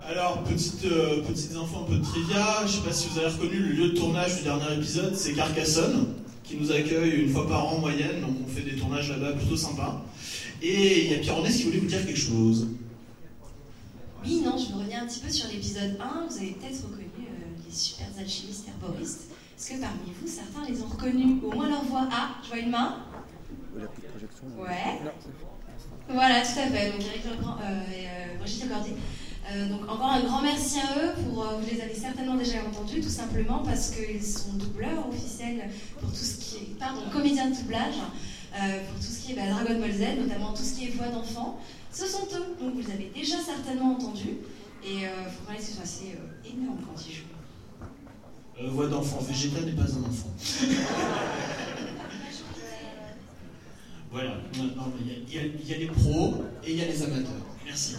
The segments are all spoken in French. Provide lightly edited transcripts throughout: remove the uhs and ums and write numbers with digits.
Alors, petites infos, un peu de trivia. Je ne sais pas si vous avez reconnu le lieu de tournage du dernier épisode, c'est Carcassonne, qui nous accueille une fois par an en moyenne, donc on fait des tournages là-bas plutôt sympas. Et il y a Pierre Ornès qui voulait vous dire quelque chose. Oui, non, je veux revenir un petit peu sur l'épisode 1. Vous avez peut-être reconnu les super alchimistes herboristes. Est-ce que parmi vous, certains les ont reconnus, au moins leur voix? Ah, je vois une main. La petite projection. Ouais. Voilà, tout à fait. Donc Eric Legrand et Brigitte Lecordier. Donc encore un grand merci à eux pour, vous les avez certainement déjà entendus, tout simplement parce qu'ils sont doubleurs officiels pour tout ce qui est, comédiens de doublage, pour tout ce qui est Dragon Ball Z, notamment tout ce qui est voix d'enfant. Ce sont eux, donc vous les avez déjà certainement entendus, et il faut quand même que ce soit assez énorme quand ils jouent. Voix d'enfant, Vegeta n'est pas un enfant. Voilà, maintenant il y a les pros et il y a les amateurs. Merci.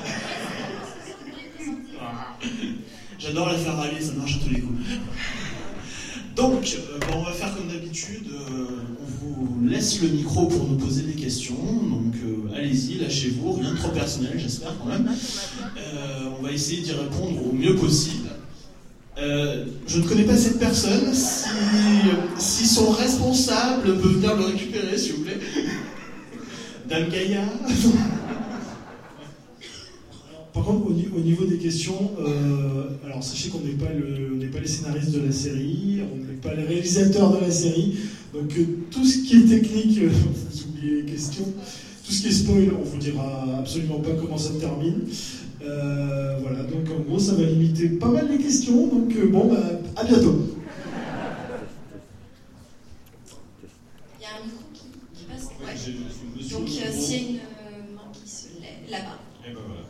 J'adore la faire râler, ça marche à tous les coups. Donc, on va faire comme d'habitude, on vous laisse le micro pour nous poser des questions, donc allez-y, lâchez-vous, rien de trop personnel, j'espère quand même. On va essayer d'y répondre au mieux possible. Je ne connais pas cette personne, si son responsable peut venir le récupérer, s'il vous plaît. Dame Gaïa. Par contre, au niveau des questions, alors sachez qu'on n'est pas les scénaristes de la série, on n'est pas les réalisateurs de la série, donc tout ce qui est technique, vous oubliez les questions, tout ce qui est spoil, on vous dira absolument pas comment ça se termine. Voilà, donc en gros, ça va limiter pas mal les questions, donc à bientôt. Il y a un micro qui passe. Ouais. Donc s'il y a une main qui se lève là-bas. Et ben voilà.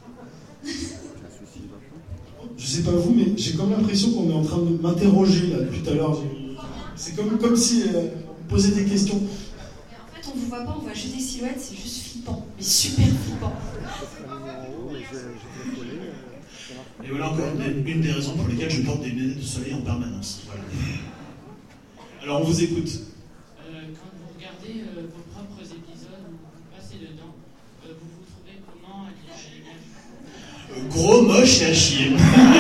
Je sais pas vous, mais j'ai comme l'impression qu'on est en train de m'interroger là depuis tout à l'heure. C'est comme si on posait des questions. Mais en fait, on vous voit pas, on voit juste des silhouettes, c'est juste flippant, mais super flippant. Et voilà encore une des raisons pour lesquelles je porte des lunettes de soleil en permanence. Voilà. Alors on vous écoute. Quand vous regardez vos propres épisodes, vous passez dedans, vous vous trouvez comment à l'image? Gros, moche et à chier.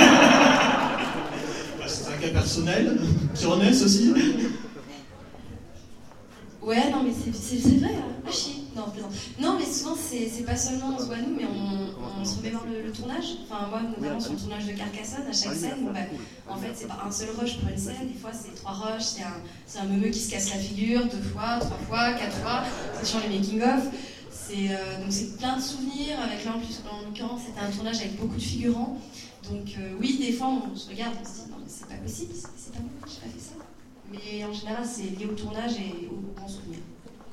C'est un cas personnel. Pironès aussi. Ouais, non, mais c'est vrai, à chier. Non, mais souvent, c'est pas seulement on se voit nous, mais on se remémore le tournage. Enfin, moi, notamment sur le tournage de Carcassonne, à chaque scène, en fait, c'est pas un seul rush pour une scène. Des fois, c'est 3 rushs, c'est un meumeux qui se casse la figure 2 fois, 3 fois, 4 fois. C'est sur les making-of. Donc c'est plein de souvenirs, avec là en l'occurrence c'était un tournage avec beaucoup de figurants, donc oui, des fois on se regarde, on se dit non mais c'est pas possible, c'est pas moi, j'ai pas fait ça, mais en général c'est lié au tournage et aux grands souvenirs.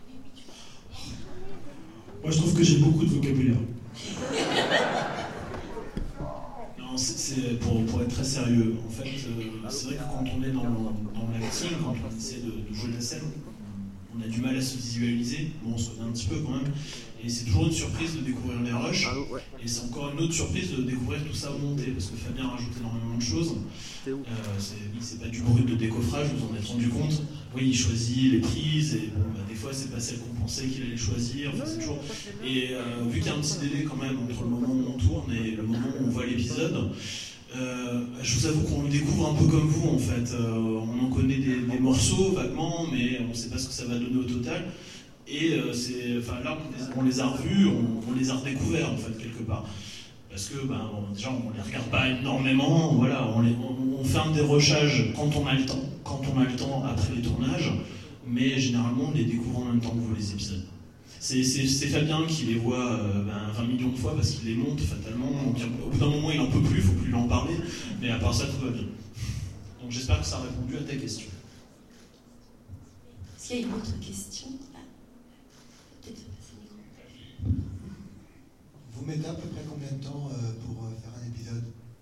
Moi je trouve que j'ai beaucoup de vocabulaire. Non, c'est pour être très sérieux, en fait, c'est vrai que quand on est dans l'acting, quand on essaie de jouer la scène, on a du mal à se visualiser, bon on se connaît un petit peu quand même, et c'est toujours une surprise de découvrir les rushs, et c'est encore une autre surprise de découvrir tout ça au monté, parce que Fabien rajoute énormément de choses. C'est pas du brut de décoffrage, vous en êtes rendu compte. Oui, il choisit les prises, et des fois c'est pas celle qu'on pensait qu'il allait choisir, enfin, c'est toujours... Et vu qu'il y a un petit délai quand même entre le moment où on tourne et le moment où on voit l'épisode, je vous avoue qu'on le découvre un peu comme vous en fait. On en connaît des morceaux vaguement, mais on ne sait pas ce que ça va donner au total. Et là, on les a revus, on les a redécouverts en fait quelque part. Parce que déjà on les regarde pas énormément, voilà, on fait un dérochage quand on a le temps après les tournages, mais généralement on les découvre en même temps que vous les épisodes. C'est Fabien qui les voit 20 millions de fois parce qu'il les monte fatalement, donc au bout d'un moment il en peut plus, il faut plus lui en parler, mais à part ça tout va bien. Donc j'espère que ça a répondu à ta question. Est-ce qu'il y a une autre question? Peut-être passer le micro. Vous mettez à peu près combien de temps pour faire un épisode?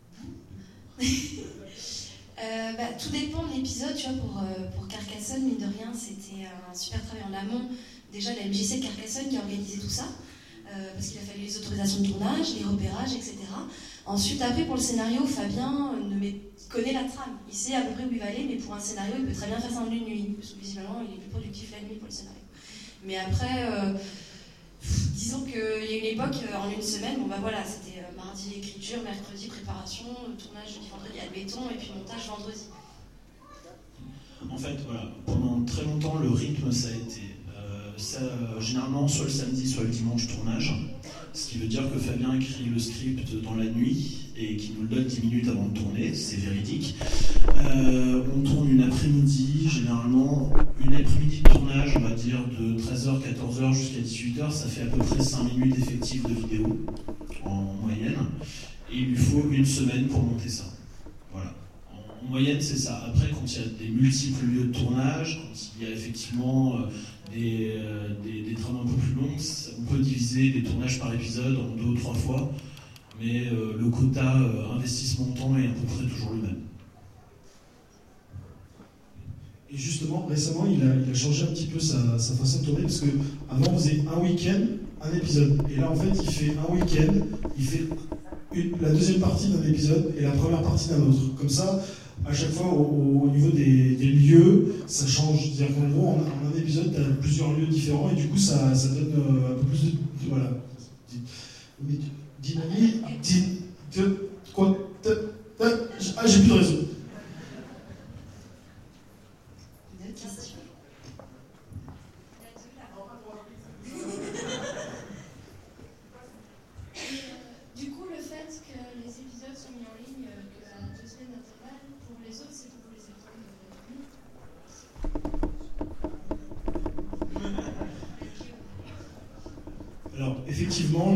Tout dépend de l'épisode, tu vois, pour Carcassonne, mine de rien, c'était un super travail en amont. Déjà, la MJC de Carcassonne qui a organisé tout ça, parce qu'il a fallu les autorisations de tournage, les repérages, etc. Ensuite, après, pour le scénario, Fabien connaît la trame. Il sait à peu près où il va aller, mais pour un scénario, il peut très bien faire ça en une nuit, parce que visiblement, il est plus productif la nuit pour le scénario. Mais après, disons qu'il y a une époque, en une semaine, bon bah voilà, c'était mardi écriture, mercredi préparation, tournage jeudi, vendredi, admettons, et puis montage vendredi. En fait, voilà, pendant très longtemps, le rythme, ça a été généralement soit le samedi, soit le dimanche tournage, ce qui veut dire que Fabien écrit le script dans la nuit et qu'il nous le donne 10 minutes avant de tourner, c'est véridique. On tourne une après-midi, généralement une après-midi de tournage, on va dire de 13h, 14h jusqu'à 18h, ça fait à peu près 5 minutes effectives de vidéo en moyenne, et il lui faut une semaine pour monter ça. Voilà. En moyenne, c'est ça. Après, quand il y a des multiples lieux de tournage, quand il y a effectivement des trames un peu plus longues, on peut diviser les tournages par épisode en 2 ou 3 fois, mais le quota investissement de temps est à peu près toujours le même. Et justement, récemment, il a changé un petit peu sa façon de tourner, parce qu'avant, on faisait un week-end, un épisode. Et là, en fait, il fait un week-end, il fait la deuxième partie d'un épisode et la première partie d'un autre. Comme ça, à chaque fois, au niveau des lieux, ça change. C'est-à-dire qu'en gros, en un épisode, tu as plusieurs lieux différents, et du coup, ça donne un peu plus de... Voilà. Dynamique... Quoi? Ah, j'ai plus de réseau. Du coup, le fait que les épisodes sont mis en ligne à 2 semaines d'intervalle, pour les autres, c'est pour les épisodes. Alors, effectivement,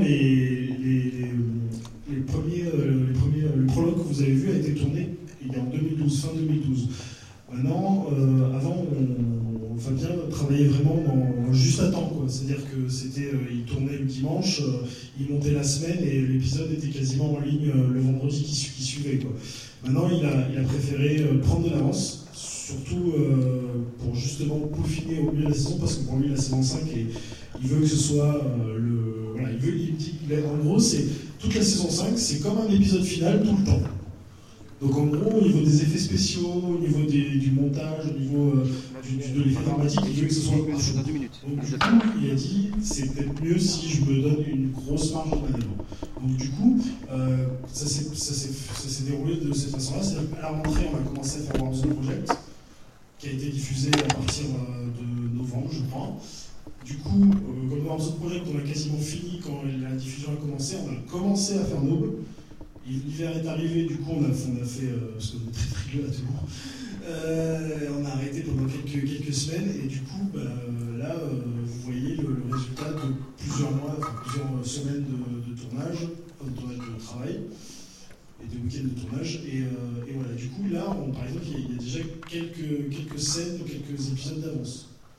le prologue que vous avez vu a été tourné il est en 2012, fin 2012. Maintenant, avant, Fabien travaillait vraiment juste à temps, quoi. C'est-à-dire que il tournait le dimanche, il montait la semaine et l'épisode était quasiment en ligne le vendredi qui suivait, quoi. Maintenant, il a préféré prendre de l'avance, surtout pour justement peaufiner au mieux la saison, parce que pour lui, la saison 5, il veut que ce soit voilà, en gros, c'est toute la saison 5, c'est comme un épisode final tout le temps. Donc en gros, au niveau des effets spéciaux, au niveau du montage, au niveau de l'effet dramatique, il veut que ce soit parfait. Donc du coup, il a dit, c'est peut-être mieux si je me donne une grosse marge de manœuvre. Donc du coup, ça s'est déroulé de cette façon-là. C'est-à-dire qu'à la rentrée, on a commencé à faire Warzone Project, qui a été diffusé à partir de novembre, je crois. Du coup, comme Warzone Project, on a quasiment fini quand la diffusion a commencé. On a commencé à faire Noob. L'hiver est arrivé, du coup on a fait, parce qu'on est très frileux à tout le monde, on a arrêté pendant quelques semaines, et du coup, là, vous voyez le résultat de plusieurs mois, plusieurs semaines de tournage, de travail, et de week-ends de tournage, et voilà, du coup, là, par exemple, il y a déjà quelques scènes, quelques épisodes d'avance.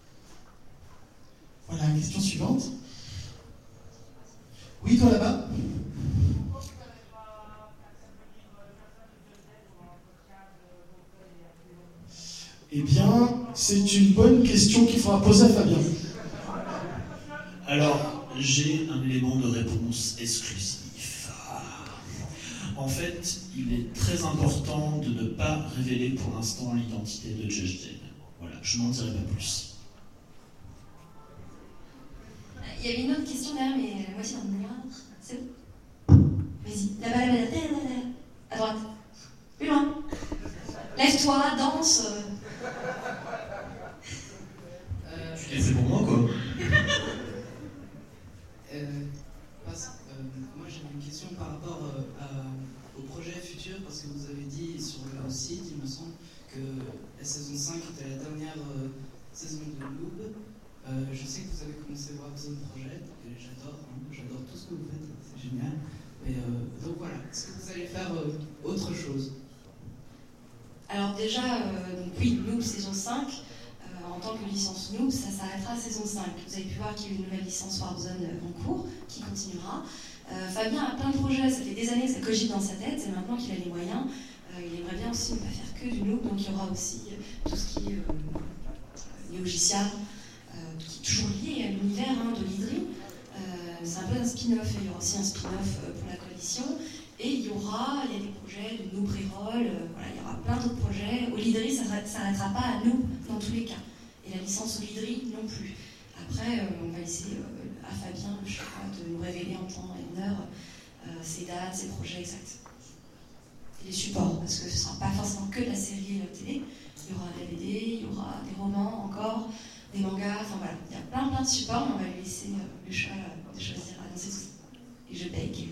Voilà, question suivante. Oui, toi là-bas ? Eh bien, c'est une bonne question qu'il faudra poser à Fabien. Alors, j'ai un élément de réponse exclusif. En fait, il est très important de ne pas révéler pour l'instant l'identité de Judge Dredd. Voilà, je n'en dirai pas plus. Il y avait une autre question derrière, mais la moitié dans le noir. C'est où? Vas-y, là-bas, à droite. Plus loin. Lève-toi, danse. Tu l'as fait pour moi, quoi. Moi, j'avais une question par rapport au projet futur, parce que vous avez dit sur le site, il me semble, que la saison 5 était la dernière saison de Noob. Je sais que vous avez commencé Warzone Project, et j'adore tout ce que vous faites, c'est génial. Et donc voilà, est-ce que vous allez faire autre chose? Alors déjà, oui, Noob saison 5, en tant que licence Noob, ça s'arrêtera à saison 5. Vous avez pu voir qu'il y a une nouvelle licence Warzone en cours, qui continuera. Fabien a plein de projets, ça fait des années que ça cogite dans sa tête, et maintenant qu'il a les moyens, il aimerait bien aussi ne pas faire que du Noob, donc il y aura aussi tout ce qui est Néogicia, qui est toujours lié à l'univers de l'Hydrie. C'est un peu un spin-off, il y aura aussi un spin-off pour la coalition. Et il y a des projets de Noob Reroll, voilà, il y aura plein d'autres projets. Olydri, ça ne s'arrêtera pas à Noob dans tous les cas. Et la licence Olydri non plus. Après, on va laisser à Fabien le choix de nous révéler en temps et en heure ses dates, ses projets exacts. Et les supports, parce que ce ne sera pas forcément que de la série télé. Il y aura un DVD, il y aura des romans encore, des mangas, enfin voilà. Il y a plein de supports, mais on va lui laisser le choix de choisir, annoncer tout ça. Et je bake.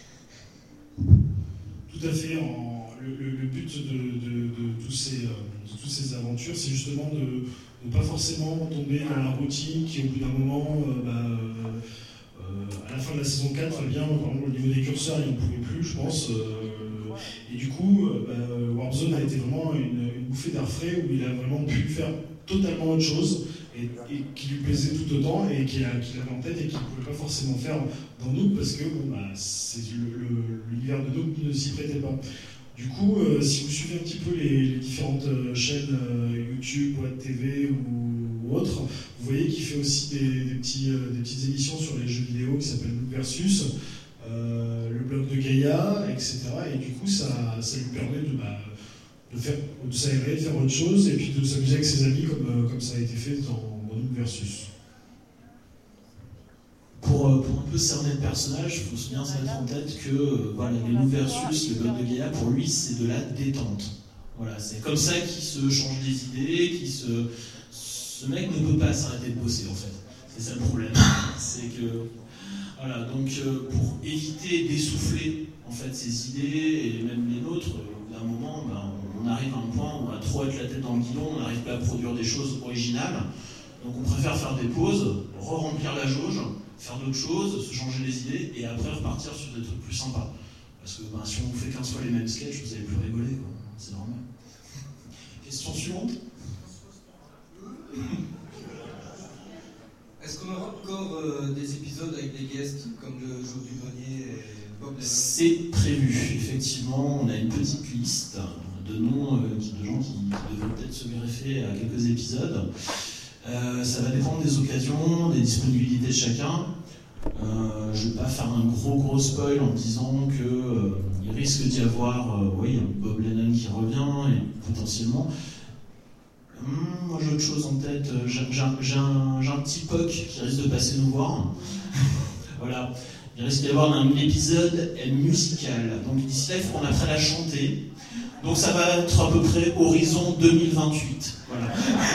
Tout à fait. Le but de toutes ces aventures, c'est justement de ne pas forcément tomber dans la routine qui, au bout d'un moment, à la fin de la saison 4, Fabien, par exemple, au niveau des curseurs, il n'en pouvait plus, je pense. Et du coup, Warp Zone a été vraiment une bouffée d'air frais où il a vraiment pu faire totalement autre chose et qui lui plaisait tout autant et qu'il avait en tête et qu'il ne pouvait pas forcément faire dans Noob parce que l'univers de Noob ne s'y prêtait pas. Du coup, si vous suivez un petit peu les différentes chaînes YouTube, Web TV ou autres, vous voyez qu'il fait aussi des petites émissions sur les jeux vidéo qui s'appellent Noob Versus, le blog de Gaïa, etc. Et du coup, ça lui permet de s'aérer, de faire autre chose, et puis de s'amuser avec ses amis comme ça a été fait dans Noob Versus. Pour un peu cerner le personnage, il faut bien se mettre en tête que les Noob Versus, le blog de Gaïa, pour lui, c'est de la détente. Voilà, c'est comme ça qu'il se change des idées, ce mec ne peut pas s'arrêter de bosser, en fait. C'est ça le problème. C'est que... Voilà, donc pour éviter d'essouffler en fait ses idées et même les nôtres, d'un moment, on arrive à un point où on a trop avec la tête dans le guidon, on n'arrive pas à produire des choses originales. Donc on préfère faire des pauses, re-remplir la jauge, faire d'autres choses, se changer les idées et après repartir sur des trucs plus sympas. Parce que si on vous fait 15 fois les mêmes sketchs, vous n'allez plus rigoler, quoi. C'est normal. Question suivante. Est-ce qu'on aura encore des épisodes avec des guests comme le Jour du Grenier et Bob Lennon? C'est prévu, effectivement. On a une petite liste de noms de gens qui devraient peut-être se greffer à quelques épisodes. Ça va dépendre des occasions, des disponibilités de chacun. Je ne vais pas faire un gros spoil en disant qu'il risque d'y avoir Bob Lennon qui revient et potentiellement. Moi j'ai autre chose en tête, j'ai un petit POC qui risque de passer nous voir. Voilà, il risque d'y avoir un épisode musical. Donc d'ici là, il faut qu'on apprenne à chanter. Donc ça va être à peu près horizon 2028. Voilà.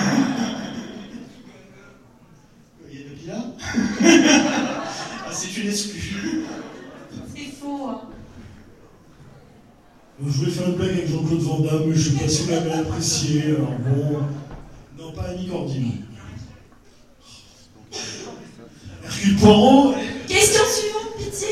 Il y a depuis là c'est une exclue. C'est faux, hein. Je voulais faire une blague avec Jean-Claude Van Damme, mais je ne sais pas si vous l'avez apprécié. Alors bon. Non, pas Annie Cordy. Hercule Poirot. Question suivante, pitié.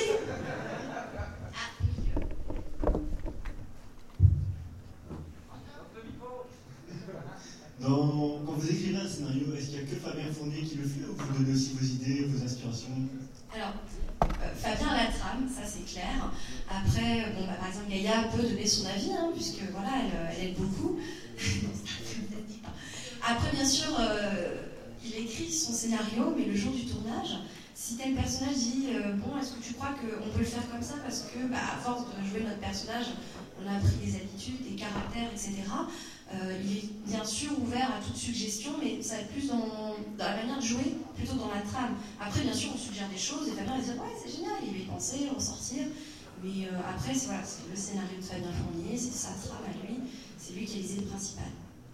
Quand vous écrivez un scénario, est-ce qu'il n'y a que Fabien Fournier qui le fait ou vous donnez aussi vos idées, vos inspirations? Alors, Fabien a la trame, ça c'est clair. Après, par exemple, Gaïa peut donner son avis, hein, puisque voilà, elle aide beaucoup. Après, bien sûr, il écrit son scénario, mais le jour du tournage, si tel personnage dit est-ce que tu crois qu'on peut le faire comme ça? Parce que, à force de jouer notre personnage, on a appris des habitudes, des caractères, etc. Il est bien sûr ouvert à toute suggestion, mais ça va être plus dans la manière de jouer, plutôt dans la trame. Après, bien sûr, on suggère des choses et Fabien va dire ouais, c'est génial, il va y penser, ressortir. Mais après, c'est le scénario de Fabien Fournier, c'est sa trame à lui, c'est lui qui a les idées principales.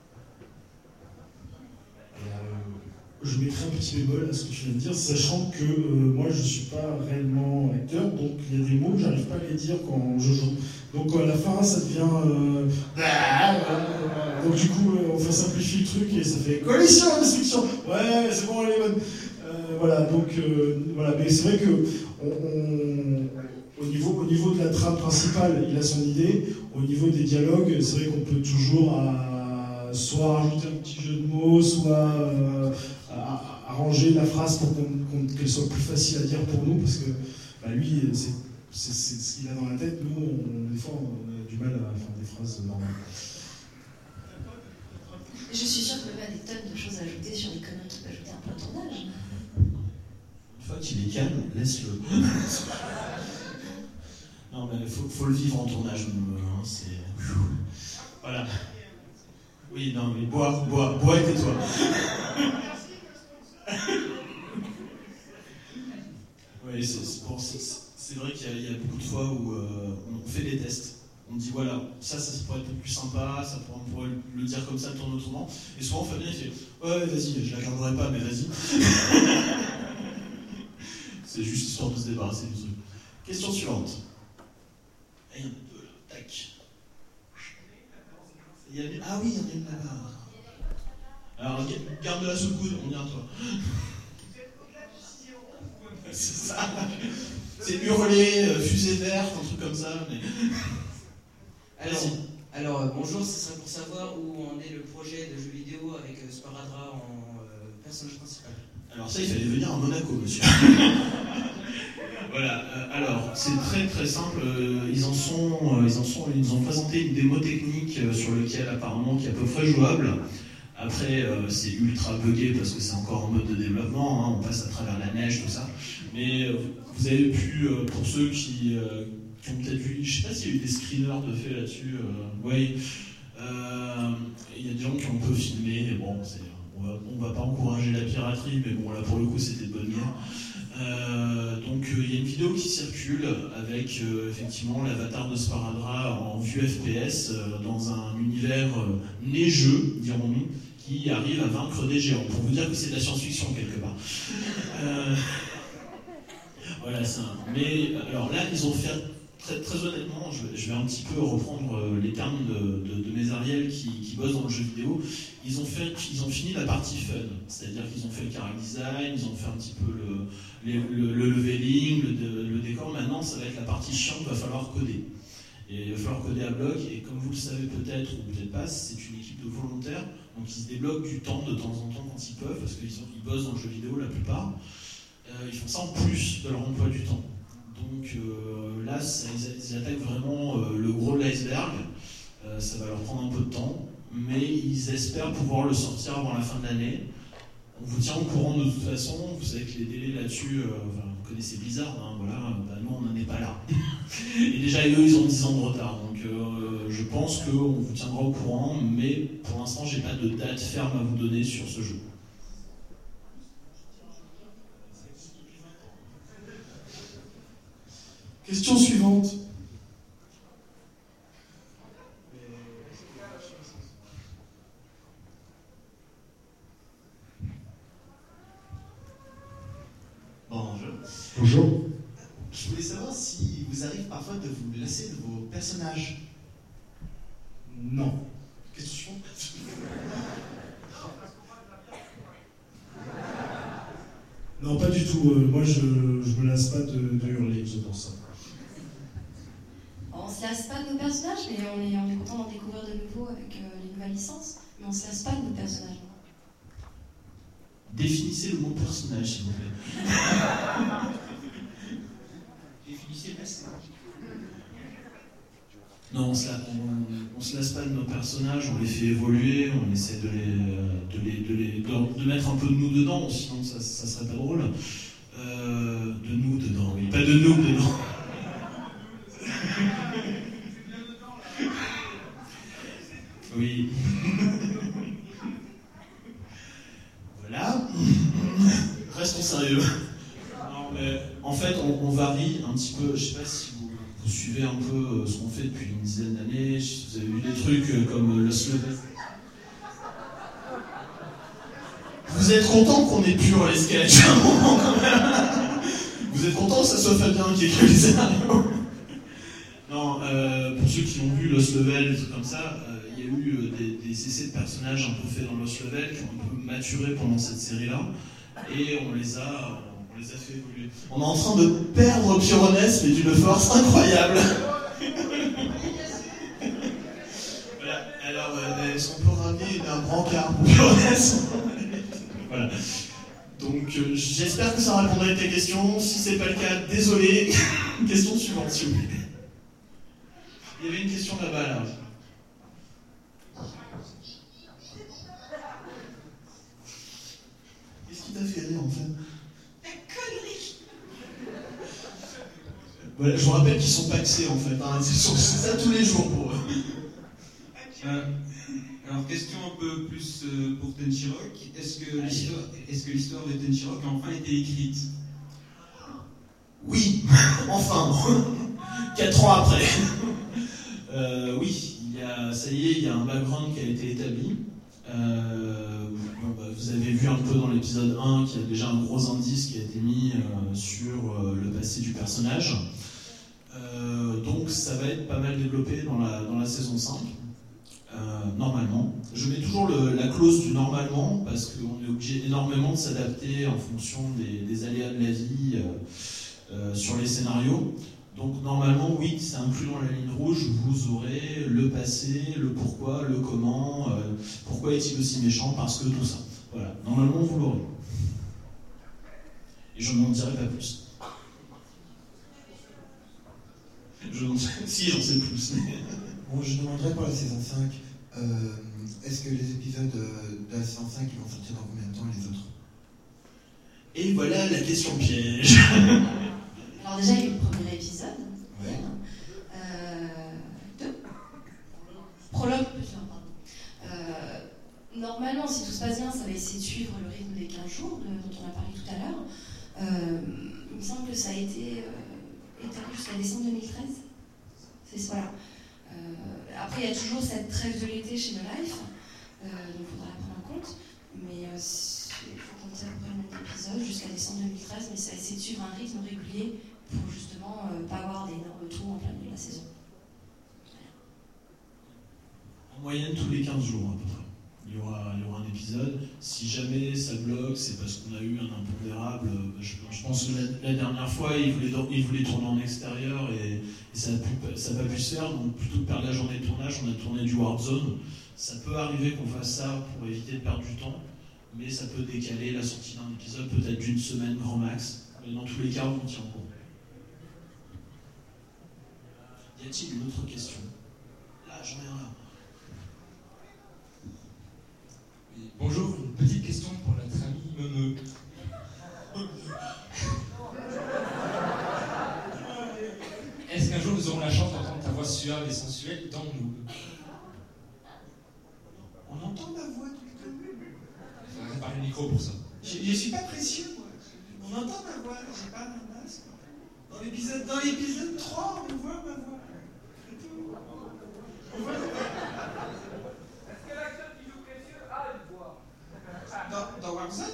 Je mettrai un petit bémol à ce que tu viens de dire, sachant que moi je ne suis pas réellement acteur, donc il y a des mots que je n'arrive pas à les dire quand je joue. Donc à la fin ça devient... donc du coup on fait simplifier le truc et ça fait collision, destruction. Ouais, c'est bon, elle est bonne. Voilà, donc voilà, mais c'est vrai que au niveau de la trame principale, il a son idée. Au niveau des dialogues, c'est vrai qu'on peut toujours soit rajouter un petit jeu de mots, soit arranger la phrase pour qu'elle soit plus facile à dire pour nous, parce que lui, c'est ce qu'il a dans la tête. Nous, des fois, on a du mal à faire des phrases normales. Je suis sûre qu'il n'y a pas des tonnes de choses à ajouter sur les conneries qu'il peut ajouter un peu au tournage. Une fois qu'il est calme, laisse-le. Non, mais faut le vivre en tournage, c'est... Voilà. Oui, non, mais bois et tais-toi. Oui, c'est vrai qu'il y a beaucoup de fois où on fait des tests. On dit voilà, ça pourrait être plus sympa, on pourrait le dire comme ça, le tourner autrement. Et souvent Fabien il fait ouais vas-y, je la garderai pas mais vas-y. C'est juste histoire de se débarrasser du truc. Question suivante. Il y en a deux là, tac. Ah oui, il y en a une là-bas. Alors garde-la sous le coude, on vient à toi. C'est ça. C'est hurler, fusée verte, un truc comme ça, mais... Alors, bonjour, ce serait pour savoir où en est le projet de jeu vidéo avec Sparadrap en personnage principal. Alors ça, il fallait venir à Monaco, monsieur. Voilà, alors, c'est très très simple, ils ont présenté une démo technique sur laquelle apparemment qui est à peu près jouable. Après, c'est ultra buggé parce que c'est encore en mode de développement, hein, on passe à travers la neige, tout ça. Mais vous avez pu, pour ceux qui ont peut-être vu, je sais pas s'il y a eu des screeners de fait là-dessus, oui, il y a des gens qui ont un peu filmé, mais bon, on va pas encourager la piraterie, mais bon, là pour le coup c'était de bonne guerre. Donc il y a une vidéo qui circule avec effectivement l'avatar de Sparadrap en vue FPS dans un univers neigeux, dirons-nous, qui arrive à vaincre des géants. Pour vous dire que c'est de la science-fiction quelque part. Voilà ça. Mais alors là, ils ont fait très honnêtement, je vais un petit peu reprendre les termes de mes Ariel qui bossent dans le jeu vidéo. Ils ont fini la partie fun, c'est-à-dire qu'ils ont fait le character design, ils ont fait un petit peu le leveling, le décor. Maintenant, ça va être la partie chiante, il va falloir coder. Et il va falloir coder à bloc, et comme vous le savez peut-être ou peut-être pas, c'est une équipe de volontaires, donc ils se débloquent du temps de temps en temps quand ils peuvent, parce qu'ils bossent dans le jeu vidéo la plupart. Ils font ça en plus de leur emploi du temps. Donc là, ils attaquent vraiment le gros de l'iceberg. Ça va leur prendre un peu de temps, mais ils espèrent pouvoir le sortir avant la fin de l'année. On vous tient au courant de toute façon. Vous savez que les délais là-dessus, vous connaissez Blizzard, hein, voilà, nous on n'en est pas là. Et déjà, eux, ils ont 10 ans de retard. Donc je pense qu'on vous tiendra au courant, mais pour l'instant, j'ai pas de date ferme à vous donner sur ce jeu. Question suivante. Bonjour. Bonjour. Je voulais savoir si vous arrive parfois de vous lasser de vos personnages. Non. Question. Non, pas du tout. Moi, je me lasse pas de hurler, je pense ça. On se lasse pas de nos personnages, mais on est content d'en découvrir de nouveaux avec les nouvelles licences, mais on se lasse pas de nos personnages. Définissez le mot personnage, s'il vous plaît. Définissez le personnage. Non, on se lasse pas de nos personnages, on les fait évoluer, on essaie de mettre un peu de nous dedans, sinon ça serait pas drôle. De nous dedans, oui, pas de nous dedans. Oui. Voilà. Restons sérieux. Non, mais en fait, on varie un petit peu. Je sais pas si vous suivez un peu ce qu'on fait depuis une dizaine d'années. Vous avez vu des trucs comme Lost Level. Vous êtes content qu'on ait pur les sketchs à un moment quand même. Vous êtes content que ça soit Fabien qui écrit les scénarios. Non, pour ceux qui ont vu Lost Level, des trucs comme ça, il y a eu des essais de personnages un peu faits dans Lost Level qui ont un peu maturé pendant cette série-là, et on les a fait évoluer. On est en train de perdre Pyronès, mais d'une force incroyable. Voilà. Alors, est-ce qu'on peut ramener un brancard pour Pyronès? Voilà. Donc, j'espère que ça répondra à tes questions. Si c'est pas le cas, désolé. Question suivante, s'il vous plaît. Il y avait une question là-bas, là. Qu'est-ce qui t'a fait rire, en fait? La connerie! Voilà, je vous rappelle qu'ils sont paxés, en fait. Hein. C'est ça tous les jours pour eux. Alors, question un peu plus pour Tenchirok. Est-ce que l'histoire de Tenchirok a enfin été écrite? Oui, enfin, 4 ans après. Oui, ça y est, il y a un background qui a été établi. Vous avez vu un peu dans l'épisode 1 qu'il y a déjà un gros indice qui a été mis sur le passé du personnage. Donc ça va être pas mal développé dans la saison 5. Normalement. Je mets toujours la clause du normalement parce qu'on est obligé énormément de s'adapter en fonction des aléas de la vie sur les scénarios. Donc normalement, oui, c'est inclus dans la ligne rouge, vous aurez le passé, le pourquoi, le comment, pourquoi est-il aussi méchant, parce que tout ça. Voilà, normalement vous l'aurez. Et je n'en dirai pas plus. Si, j'en sais plus. Bon, je demanderais pour la saison 5, est-ce que les épisodes de la saison 5 ils vont sortir dans combien de temps les autres? Et voilà la question piège. Alors déjà, il y a eu le premier épisode. Ouais. Prologue, pardon. Normalement, si tout se passe bien, ça va essayer de suivre le rythme des 15 jours dont on a parlé tout à l'heure. Il me semble que ça a été établi jusqu'à décembre 2013. Voilà. Après, il y a toujours cette trêve de l'été chez No Life, donc il faudra la prendre en compte. Mais il faut compter à peu près le nombre d'épisodes jusqu'à décembre 2013, mais ça va essayer de suivre un rythme régulier pour justement pas avoir d'énormes trous en plein milieu de la saison. En moyenne, tous les 15 jours à peu près. Il y aura un épisode. Si jamais ça bloque, c'est parce qu'on a eu un impondérable. Je pense que la dernière fois, il voulait tourner en extérieur et ça n'a pas pu se faire. Donc plutôt que perdre la journée de tournage, on a tourné du Warp Zone. Ça peut arriver qu'on fasse ça pour éviter de perdre du temps, mais ça peut décaler la sortie d'un épisode peut-être d'une semaine grand max. Mais dans tous les cas, on tient en cours. Y a-t-il une autre question? Là, j'en ai un là. Oui, bonjour, une petite question pour notre ami Meumeu. Est-ce qu'un jour nous aurons la chance d'entendre ta voix suave et sensuelle dans Noob? On entend ma voix tout le temps. Il faudrait réparer le micro pour ça. Je suis pas précieux, moi. On entend ma voix, j'ai pas un masque. Dans l'épisode 3, on voit ma voix. C'est tout. On voit. Est-ce que l'acteur qui joue précieux a une voix? Dans Warzone?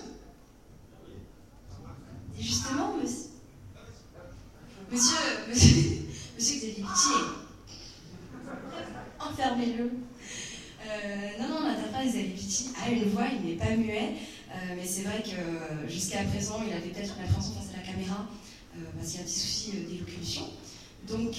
Et justement, monsieur Xavier Pitié, enfermez-le. Non, l'interprète Xavier Pitié a une voix, il n'est pas muet, mais c'est vrai que jusqu'à présent, il avait peut-être une appréhension face à la caméra, parce qu'il y a un petit souci d'élocution. Donc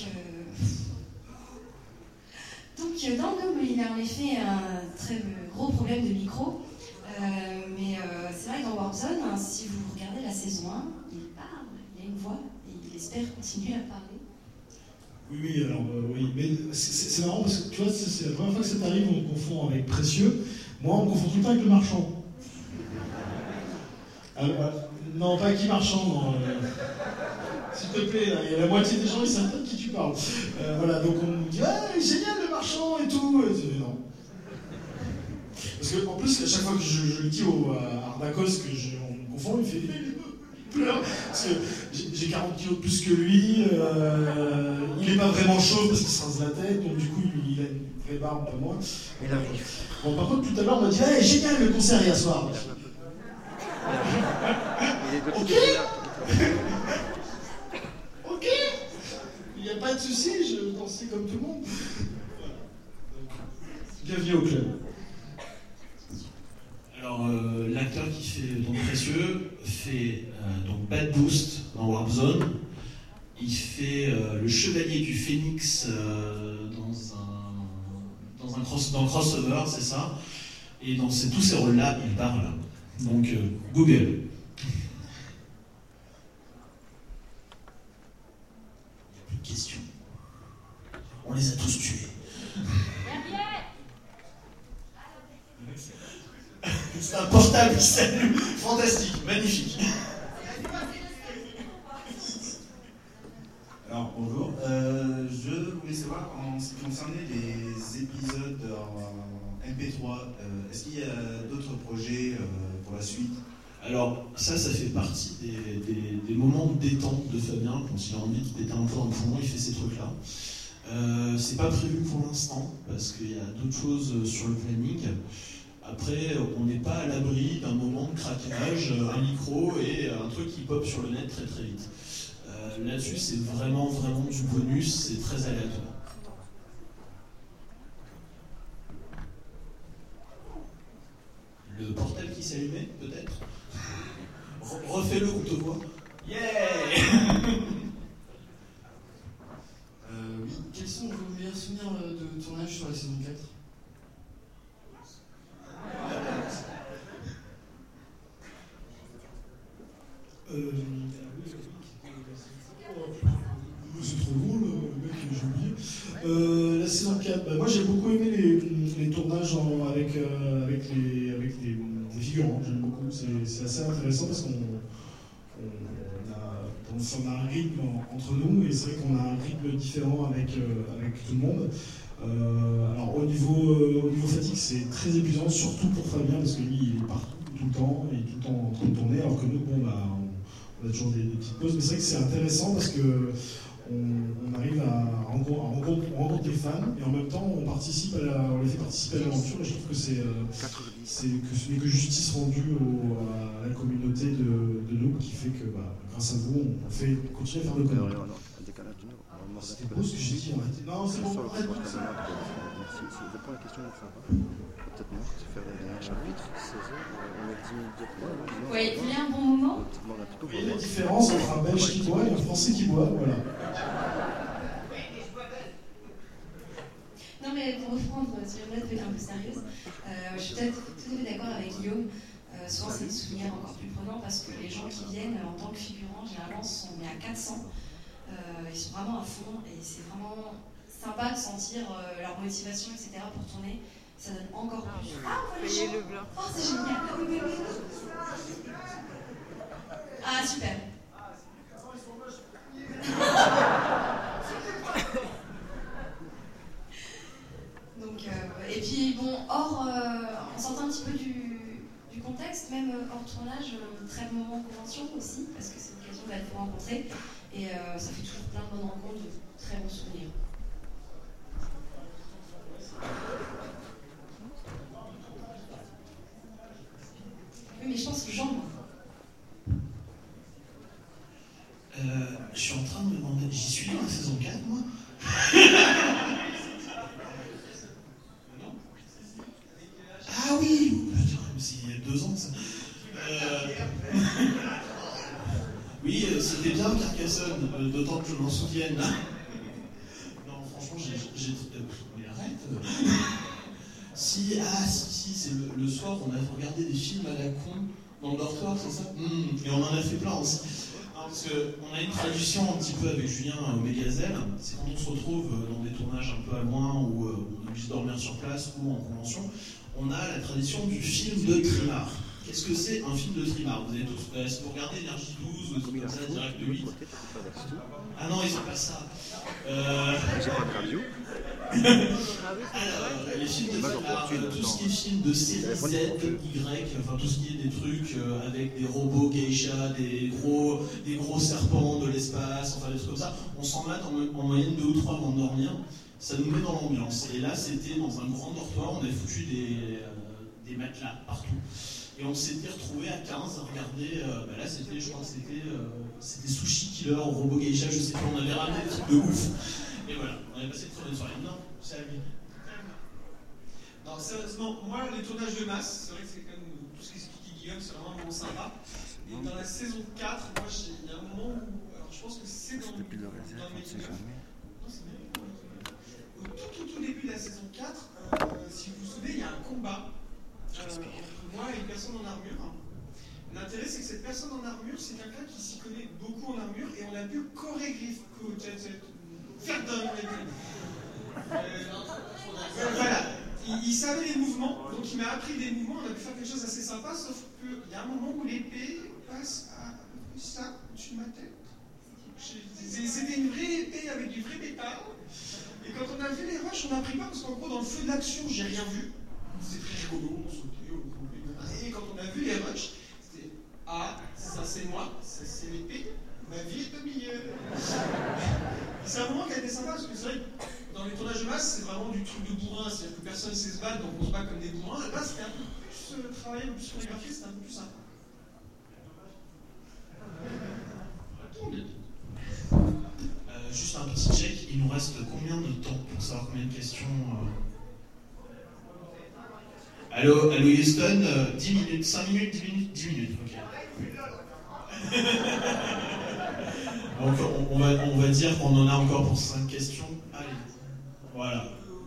dans Noob, il a en effet un très gros problème de micro. Mais c'est vrai que dans Warzone, si vous regardez la saison 1, il parle, il a une voix, et il espère continuer à parler. Oui, alors oui, mais c'est marrant parce que tu vois, c'est la première fois que ça t'arrive, on me confond avec Précieux. Moi, on me confond tout le temps avec le marchand. Non, pas qui marchand, non. S'il te plaît, là, il y a la moitié des gens, ils savent pas de qui tu parles. Voilà, donc on me dit, ah, génial le marchand et tout. Et non. Parce qu'en plus, à chaque fois que je le dis à Ardakos qu'on me confond, il fait il pleure. Parce que j'ai 40 kilos de plus que lui, il est pas vraiment chaud parce qu'il se rince la tête, donc du coup, il a une vraie barbe, pas moi. Bon, par contre, tout à l'heure, on m'a dit, hey, génial le concert hier soir. Ok. Ok. Il n'y a pas de souci, je dansais comme tout le monde. Voilà. Bienvenue au club. Alors, l'acteur qui fait donc Précieux fait donc Bad Boost dans Warp Zone. Il fait le Chevalier du Phénix dans Crossover, c'est ça. Et dans tous ces rôles-là, il parle. Donc, Google. Il n'y a plus de questions. On les a tous tués. C'est un portable qui s'allume. Fantastique, magnifique. Alors, bonjour. Je voulais savoir, en ce qui concernait les épisodes en MP3, est-ce qu'il y a d'autres projets pour la suite? Alors, ça fait partie des moments de détente de Fabien, quand il a envie de péter un peu un poumon, il fait ces trucs-là. C'est pas prévu pour l'instant, parce qu'il y a d'autres choses sur le planning. Après, on n'est pas à l'abri d'un moment de craquage, un micro et un truc qui pop sur le net très très vite. Là-dessus, c'est vraiment du bonus, c'est très aléatoire. Le portable qui s'allumait, peut-être. Refais-le, on te voit. Yeah. Oui. Quels sont vos meilleurs souvenirs de tournage sur la saison 4 ? C'est trop drôle, le mec, j'ai oublié. La saison 4, moi j'ai beaucoup aimé les tournages avec les figurants, j'aime beaucoup. C'est assez intéressant parce qu'on a un rythme entre nous et c'est vrai qu'on a un rythme différent avec tout le monde. Alors au niveau fatigue, c'est très épuisant, surtout pour Fabien parce que lui il est partout tout le temps, il est tout le temps en train de tourner, alors que nous, on a toujours des petites pauses. Mais c'est vrai que c'est intéressant parce que on arrive à rencontrer des fans et en même temps on les fait participer à l'aventure et je trouve que ce n'est que justice rendue à la communauté de Noob qui fait que grâce à vous on fait continuer à faire le conneries. C'était beau ce que j'ai dit, arrêtez. Non, c'est bon, arrête. Merci, c'est pour la question de ça. Peut-être mieux de faire un chapitre, 16 heures, on a 10 minutes de quoi. Ouais, il y a un bon moment. Vous voyez la différence entre un Belge qui boit et un Français qui boit, voilà. Non mais pour reprendre sur une note un peu sérieuse, je suis peut-être tout à fait d'accord avec Guillaume. Souvent c'est des souvenirs encore plus prenants parce que les gens qui viennent en tant que figurants, généralement sont mis à 400. Ils sont vraiment à fond et c'est vraiment sympa de sentir leur motivation, etc. pour tourner. Ça donne encore plus. Ah, on voit les gens. Oh, c'est génial. Ah, super. Donc, et puis bon, on s'entend un petit peu du contexte, même hors tournage, très bon moment de convention aussi, parce que c'est l'occasion de vous rencontrer. Et ça fait toujours plein de bonnes rencontres, de très bons souvenirs. Oui, mais je pense que Jean. Je suis en train de me demander, j'y suis dans la saison 4, moi. Ah oui, c'est il y a 2 ans ça. Oui, c'était bien Carcassonne, d'autant que je m'en souvienne. Non, franchement, mais arrête. Si, c'est le soir, on a regardé des films à la con dans le dortoir, c'est ça. Et on en a fait plein aussi. Parce qu'on a une tradition un petit peu avec Julien au Mégazelle, c'est quand on se retrouve dans des tournages un peu à loin où on est obligé de dormir sur place ou en convention, on a la tradition du film de Trimard. Qu'est-ce que c'est un film de Trimard? Vous avez tous, si vous regardez Énergie 12 ou des trucs comme ça, Direct 8. Ah non, ils n'ont pas ça. J'ai pas de radio. Alors, les films de Trimard, tout ce qui est film de série Z, Y, enfin tout ce qui est des trucs avec des robots geisha, des gros serpents de l'espace, enfin des trucs comme ça, on s'en mate en moyenne 2 ou 3 avant de dormir. Ça nous met dans l'ambiance. Et là, c'était dans un grand dortoir, on avait foutu des matelas partout. Et on s'était retrouvés à 15 à regarder, là c'était, je crois que c'était Sushi Killer, Robot Geisha, je sais pas, on avait ramené des trucs de ouf. Et voilà, on avait passé une très bonne soirée. Non, c'est à lui. Non, sérieusement, moi les tournages de masse, c'est vrai que c'est quand même tout ce qu'explique Guillaume, c'est vraiment un moment sympa. Et dans la saison 4, moi il y a un moment où, alors je pense que c'est dans le making-of. Au tout début de la saison 4, si vous vous souvenez, il y a un combat entre moi et une personne en armure. L'intérêt, c'est que cette personne en armure, c'est quelqu'un qui s'y connaît beaucoup en armure et on a pu faire d'un voilà, il savait les mouvements, donc il m'a appris des mouvements, on a pu faire quelque chose d'assez sympa, sauf qu'il y a un moment où l'épée passe à ça, au-dessus de ma tête. C'était une vraie épée avec du vrai métal. Et quand on a vu les rushs, on a pris peur parce qu'en gros, dans le feu de l'action, j'ai rien vu. C'était très rigolo, on sautait, et quand on a vu les rushs, c'était Ah, ça c'est moi, ça c'est l'épée, ma vie est au milieu. C'est un moment qui a été sympa parce que c'est vrai que dans les tournages de masse, c'est vraiment du truc de bourrin, c'est-à-dire que personne ne sait se battre, donc on se bat comme des bourrins. Là, c'était un peu plus travaillé, un peu plus chorégraphié, c'était un peu plus sympa. Juste un petit check, il nous reste combien de temps pour savoir combien de questions Allô Houston, 10 minutes, 5 minutes, 10 minutes, 10 minutes, ok. Donc on va dire qu'on en a encore pour 5 questions. Allez, voilà.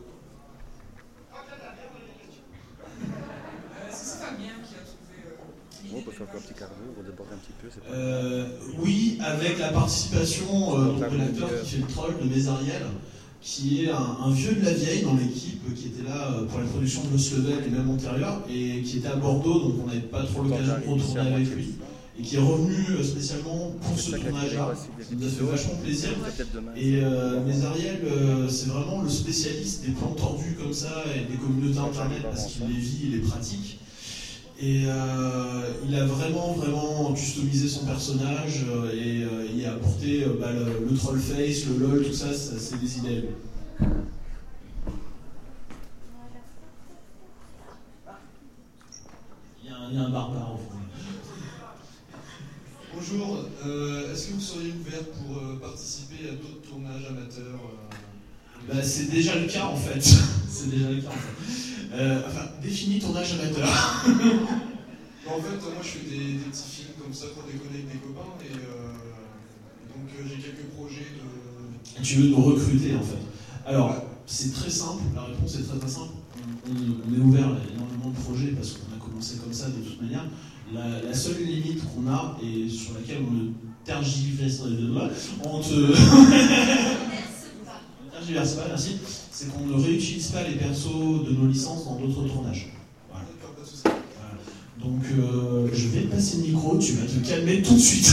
C'est Fabien qui a trouvé... On peut faire un petit quart d'heure, on déborde un petit peu. C'est pas oui, avec la participation de l'acteur qui fait le troll de Mézariel, qui est un vieux de la vieille dans l'équipe, qui était là pour la production de Lost Level et même antérieure, et qui était à Bordeaux, donc on n'avait pas trop l'occasion de retourner avec lui, et qui est revenu spécialement pour ce tournage-là. Ça nous a fait vachement plaisir. Et Mézariel, c'est vraiment le spécialiste des plans tordus comme ça et des communautés internet parce qu'il les vit, il les pratique. Et il a vraiment customisé son personnage et il a apporté le troll face, le lol, tout ça, c'est des idées. Il y a un barbare au fond. Bonjour, est-ce que vous seriez ouvert pour participer à d'autres tournages amateurs C'est déjà le cas en fait. C'est déjà le cas en fait. Enfin, définis tournage amateur. En fait, moi je fais des petits films comme ça pour déconner avec des copains et donc j'ai quelques projets de... Tu veux nous recruter en fait. Alors, c'est très simple, la réponse est très simple. On est ouvert à énormément de projets parce qu'on a commencé comme ça de toute manière. La seule limite qu'on a et sur laquelle on ne tergiverse pas, merci, c'est qu'on ne réutilise pas les persos de nos licences dans d'autres tournages. Voilà. Donc je vais te passer le micro, tu vas te calmer tout de suite.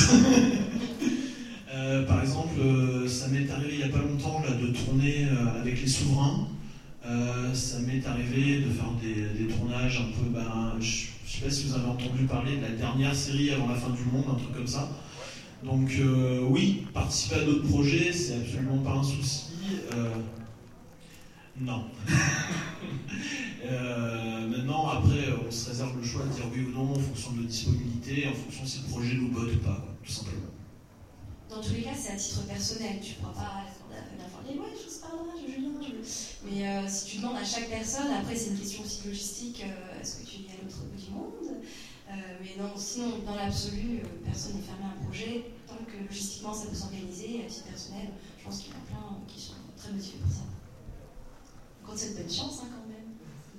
Par exemple, ça m'est arrivé il n'y a pas longtemps là, de tourner avec les souverains. Ça m'est arrivé de faire des tournages un peu, je ne sais pas si vous avez entendu parler de la dernière série avant la fin du monde, un truc comme ça. Donc oui, participer à d'autres projets, c'est absolument pas un souci. Non. Maintenant, après, on se réserve le choix de dire oui ou non en fonction de notre disponibilité, en fonction si le projet nous botte ou pas, quoi, tout simplement. Dans tous les cas, c'est à titre personnel. Tu ne pourras pas demander à Fabien Forlier, ouais, je sais pas, Julien, Mais si tu demandes à chaque personne, après, c'est une question aussi logistique, est-ce que tu y as l'autre bout du monde mais non, sinon, dans l'absolu, personne n'est fermé à un projet. Tant que logistiquement, ça peut s'organiser, à titre personnel, je pense qu'il y en a plein qui sont très motivés pour ça. Quand c'est de bonne chance, hein, quand même.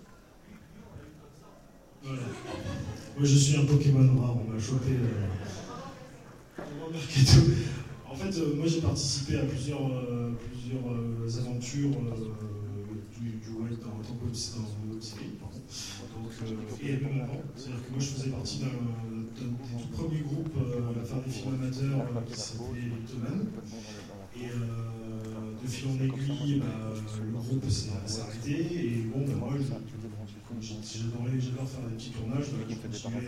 Voilà. Moi, je suis un Pokémon rare, on m'a chopé au mercato. En fait, moi, j'ai participé à plusieurs aventures du web dans une web série. Et même avant, c'est-à-dire que moi je faisais partie d'un des tout premiers groupes à faire des films amateurs qui s'appelait Littoman. Et de fil en aiguille, le groupe s'est arrêté. Et bon, moi j'adore faire des petits tournages, donc je continuais.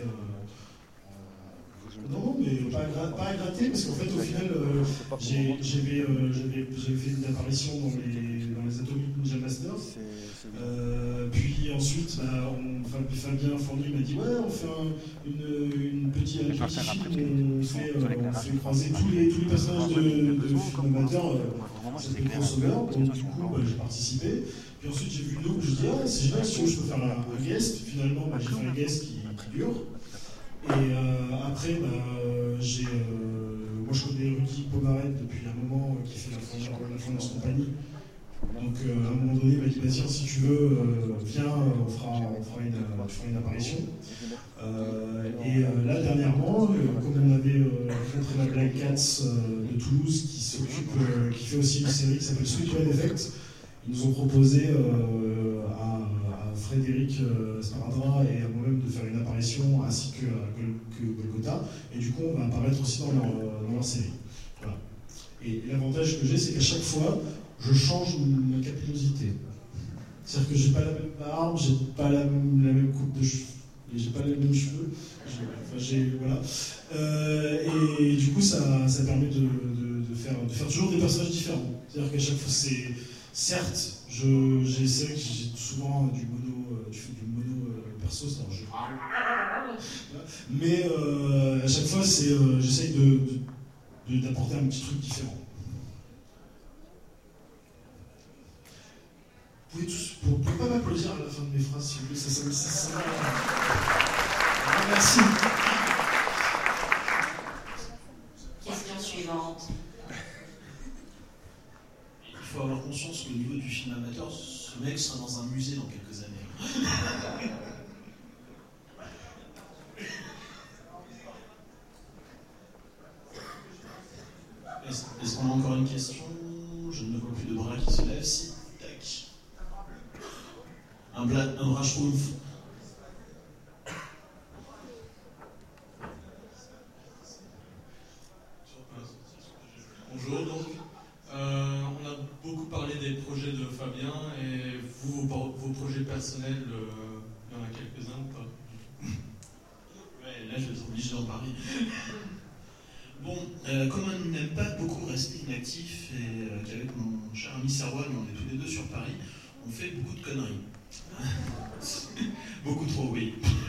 Non, mais pas à gratter, parce qu'en fait, au final, j'avais fait une apparition dans les Atomic Ninja Masters. Puis ensuite, Fabien Fournier m'a dit ouais, on fait un petit film où on fait croiser tous les personnages de films amateurs, ça s'appelle Crossover. Donc du coup, j'ai participé. Puis ensuite, j'ai vu Noob, je dis ah, c'est génial, si je peux faire un guest. Finalement, j'ai fait un guest qui dure. Et après, moi je connais Rudy Pomaret depuis un moment qui fait la Fondance Compagnie. Donc à un moment donné, il m'a dit bah, tiens, si tu veux, viens, on fera une apparition. Et là, dernièrement, comme on avait rencontré la Black Cats de Toulouse qui fait aussi une série qui s'appelle Sweet Red Effect, ils nous ont proposé à Frédéric Sparadra et à moi-même de faire une apparition ainsi que Golgotha, et du coup on va apparaître aussi dans leur série. Voilà. Et l'avantage que j'ai, c'est qu'à chaque fois je change ma capillosité. C'est-à-dire que j'ai pas la même barbe, j'ai pas la même coupe de cheveux. et j'ai pas les mêmes cheveux. Voilà. Et du coup, ça permet de faire toujours des personnages différents. C'est-à-dire qu'à chaque fois, certes, j'essaie que j'ai souvent du mono perso, c'est-à-dire mais à chaque fois, j'essaye d'apporter un petit truc différent. Vous pouvez pas m'applaudir à la fin de mes phrases, s'il vous plaît, ça merci. Question suivante. Il faut avoir conscience qu'au niveau du film amateur, ce mec sera dans un musée dans quelques années. Est-ce qu'on a encore une question? Je ne vois plus de bras qui se lèvent. Si, tac. Un bras schtroumpf. Bonjour, donc. On a beaucoup parlé des projets de Fabien, et vous, vos projets personnels, il y en a quelques-uns ou pas? Ouais, là je vais être obligé d'en parler. Bon, comme on n'aime pas beaucoup rester inactif, et qu'avec mon cher ami Serwan, on est tous les deux sur Paris, on fait beaucoup de conneries. Beaucoup trop, oui.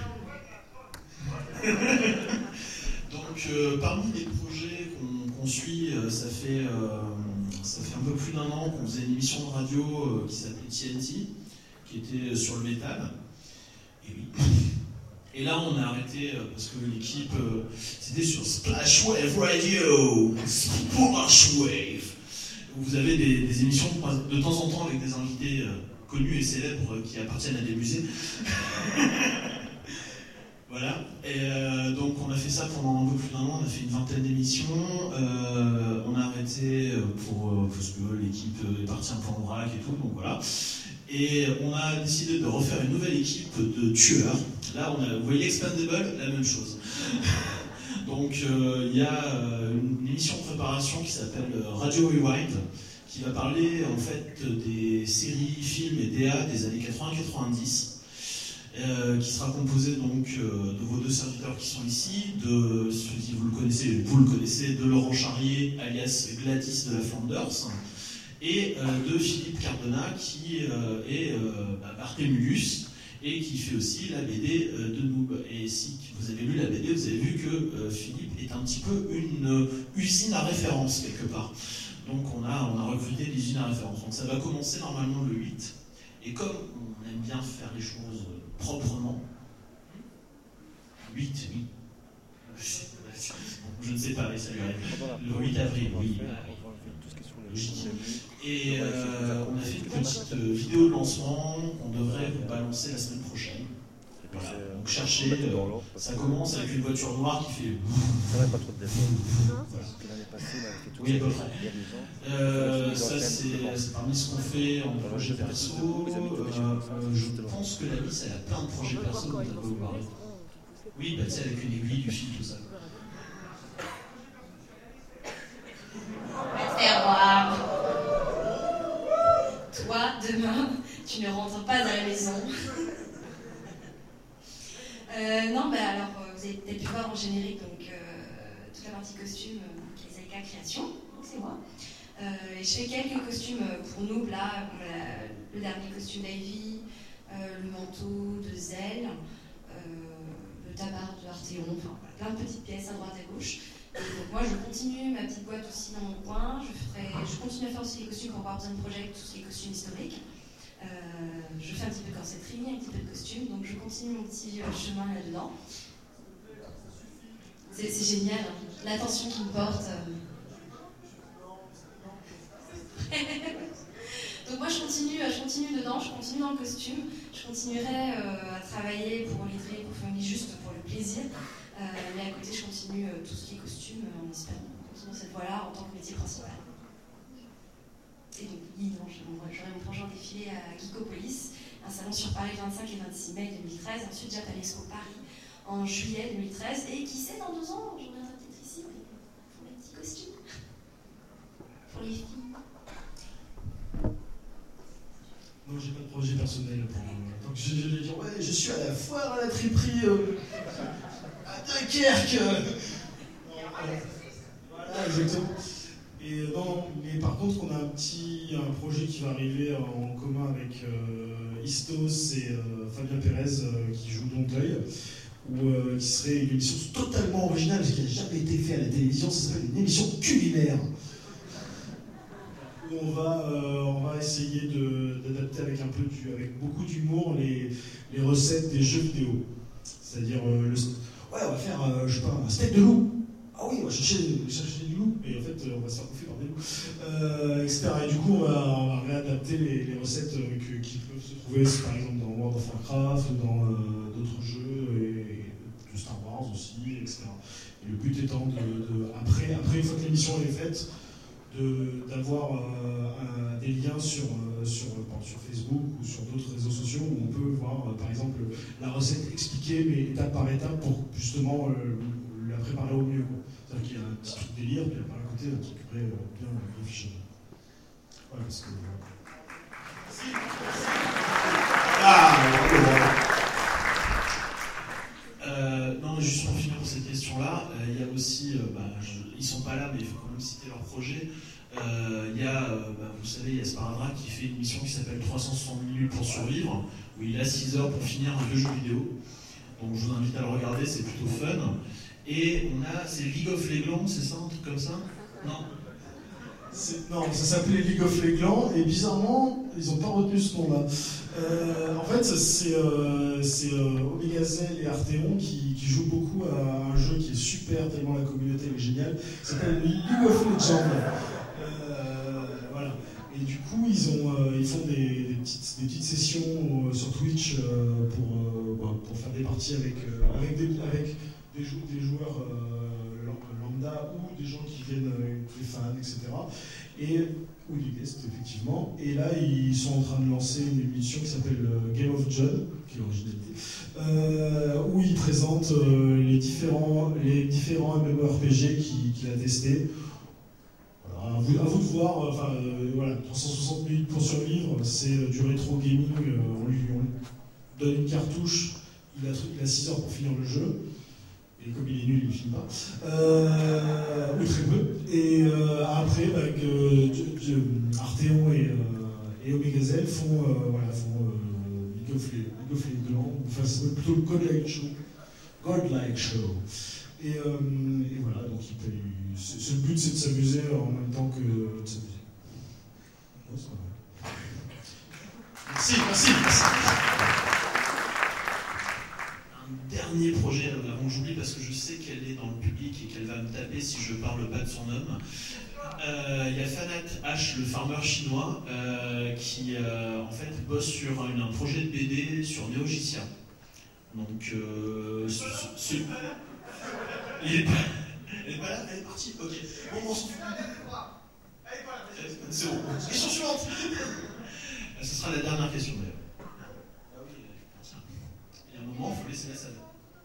Donc, parmi les projets qu'on suit, ça fait un peu plus d'1 an qu'on faisait une émission de radio qui s'appelait TNT, qui était sur le métal. Et oui. Et là, on a arrêté parce que l'équipe, c'était sur Splashwave Radio. Splashwave. Vous avez des émissions de temps en temps avec des invités connus et célèbres qui appartiennent à des musées. Voilà. Et donc, on a fait ça pendant un peu plus d'1 an. On a fait une vingtaine d'émissions. On a arrêté parce que l'équipe est partie un peu en vrac et tout. Donc voilà. Et on a décidé de refaire une nouvelle équipe de tueurs. Là, vous voyez Expandable, la même chose. Donc, il y a une émission de préparation qui s'appelle Radio Rewind, qui va parler en fait des séries, films et DA des années 80-90, qui sera composée donc de vos 2 serviteurs qui sont ici, de si vous le connaissez, de Laurent Charrier, alias Gladys de la Flanders, et de Philippe Cardona, qui est Barthélemy et qui fait aussi la BD de Noob. Et si vous avez lu la BD, vous avez vu que Philippe est un petit peu une usine à référence quelque part. Donc on a recruté des usines à référence. Donc ça va commencer normalement le 8. Et comme on aime bien faire les choses proprement, 8, oui. Je ne sais pas, mais ça lui arrive. Le 8 avril, oui. Logique. Et on a fait une petite vidéo de lancement qu'on devrait vous balancer la semaine prochaine. Voilà. Donc cherchez, ça commence avec une voiture noire qui fait. Ça va pas trop de défauts. Oui, à peu près. Ça, c'est parmi ce qu'on fait en projet perso. Je pense que la Miss, elle a plein de projets perso dont elle peut vous parler. Oui, bah, tu sais, avec une aiguille, du fil, tout ça. Faire voir. Toi, demain, tu ne rentres pas à la maison. Non, bah alors, vous avez peut-être pu voir en générique donc, toute la partie costume qui est Zaika Création, donc c'est moi. Et je fais quelques costumes pour nous, là, comme le dernier costume d'Ivy, le manteau de Zelle, le tabard de Artéon, enfin plein de petites pièces à droite et à gauche. Et donc moi je continue ma petite boîte aussi dans mon coin, je continue à faire aussi les costumes pour Warden Project, tous les costumes historiques. Je fais un petit peu de corsetterie, un petit peu de costume, donc je continue mon petit chemin là-dedans. C'est génial, hein, l'attention qu'il me porte. Donc moi je continue dedans, je continue dans le costume, je continuerai à travailler pour Littéré et pour Family juste pour le plaisir, mais à côté je continue tout ce qui est costume en espérant continuer cette voie-là en tant que métier principal. Et donc j'aurai mon prochain défilé à Geekopolis, un salon sur Paris 25 et 26 mai 2013, ensuite Japan Expo Paris en juillet 2013, et qui sait dans 2 ans, je reviendrai peut-être ici pour mes petits costumes, pour les filles. Donc Non, j'ai pas de projet personnel. Donc je vais dire, ouais, je suis à la foire à la triperie à Dunkerque. Voilà, exactement. Et non, mais par contre, on a un projet qui va arriver en commun avec Istos et Fabien Pérez qui joue Donteuil, qui serait une émission totalement originale, parce qu'il n'a jamais été fait à la télévision. Ça s'appelle une émission culinaire. Où on va essayer d'adapter avec beaucoup d'humour les recettes des jeux vidéo. C'est-à-dire, on va faire, un steak de loup. Ah oui, on va chercher du loup, et en fait, on va se faire bouffer par des loups, etc. Et du coup, on va réadapter les recettes qui peuvent se trouver, par exemple, dans World of Warcraft, dans d'autres jeux, et de Star Wars aussi, etc. Et le but étant après, une fois que l'émission est faite, d'avoir des liens sur Facebook ou sur d'autres réseaux sociaux où on peut voir, par exemple, la recette expliquée, mais étape par étape, pour justement la préparer au mieux. C'est-à-dire qu'il y a un petit truc délire, puis par à côté, un truc bien fiché. Voilà, parce que... Non, juste pour finir pour cette question-là, il y a aussi, ils sont pas là, mais il faut quand même citer leur projet. Il y a, vous savez, il y a Sparadrap qui fait une mission qui s'appelle 360 minutes pour survivre, où il a 6 heures pour finir un vieux jeu vidéo. Donc je vous invite à le regarder, c'est plutôt fun. Et c'est League of Legends, c'est ça, un truc comme ça? Non. Non, ça s'appelait League of Legends, et bizarrement, ils n'ont pas retenu ce nom-là. En fait, c'est Omegazelle et Arteon qui jouent beaucoup à un jeu qui est super, tellement la communauté est géniale. Ça s'appelle League of Legends. Voilà. Et du coup, ils font des petites sessions sur Twitch pour faire des parties avec des joueurs lambda ou des gens qui viennent, des fans, etc. Ou des guests, effectivement. Et là, ils sont en train de lancer une émission qui s'appelle Game of John, qui est l'originalité, où ils présentent les différents MMORPG qu'il a testés. Voilà, à vous de voir, 360 minutes pour survivre, c'est du rétro gaming, on lui donne une cartouche, il a 6 heures pour finir le jeu. Et comme il est nul, il ne finit pas. Ou très peu. Et après, Arteon et Omegazelle font League of Legends. Enfin, c'est plutôt le Godlike Show. Et voilà, donc le but, c'est de s'amuser en même temps que de s'amuser. Bon, ça va. Merci. Dernier projet, avant que j'oublie, parce que je sais qu'elle est dans le public et qu'elle va me taper si je parle pas de son homme. Il y a Fanat H, le farmer chinois, qui en fait bosse sur un projet de BD sur Neogicia. Donc, elle est pas là, elle est partie. Ok. Bon, on s'en fout. C'est bon. Question suivante. Ce sera la dernière question d'ailleurs. Il y a un moment, il faut laisser la salle.